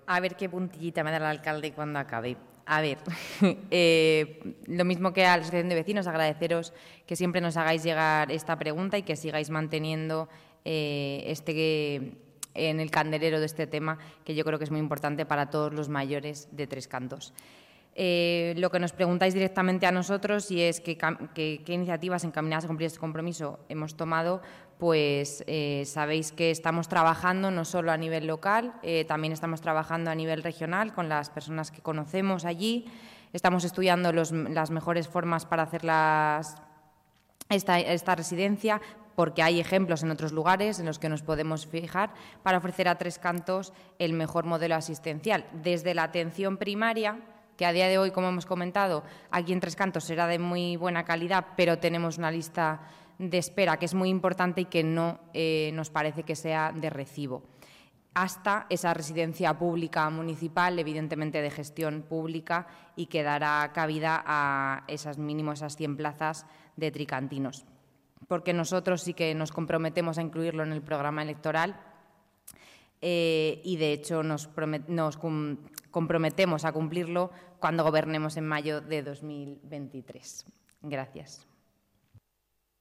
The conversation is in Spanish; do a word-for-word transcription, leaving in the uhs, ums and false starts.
A ver qué puntillita me da el alcalde cuando acabe. A ver, eh, lo mismo que a la Asociación de Vecinos, agradeceros que siempre nos hagáis llegar esta pregunta y que sigáis manteniendo eh, este en el candelero de este tema, que yo creo que es muy importante para todos los mayores de Tres Cantos. Eh, lo que nos preguntáis directamente a nosotros y es qué iniciativas encaminadas a cumplir este compromiso hemos tomado, pues eh, sabéis que estamos trabajando no solo a nivel local, eh, también estamos trabajando a nivel regional con las personas que conocemos allí. Estamos estudiando los, las mejores formas para hacer las, esta, esta residencia, porque hay ejemplos en otros lugares en los que nos podemos fijar para ofrecer a Tres Cantos el mejor modelo asistencial, desde la atención primaria, que a día de hoy, como hemos comentado, aquí en Tres Cantos será de muy buena calidad, pero tenemos una lista de espera que es muy importante y que no eh, nos parece que sea de recibo, hasta esa residencia pública municipal, evidentemente de gestión pública, y que dará cabida a esas mínimo esas cien plazas de tricantinos. Porque nosotros sí que nos comprometemos a incluirlo en el programa electoral eh, y, de hecho, nos, nos comprometemos a cumplirlo cuando gobernemos en mayo de dos mil veintitrés. Gracias.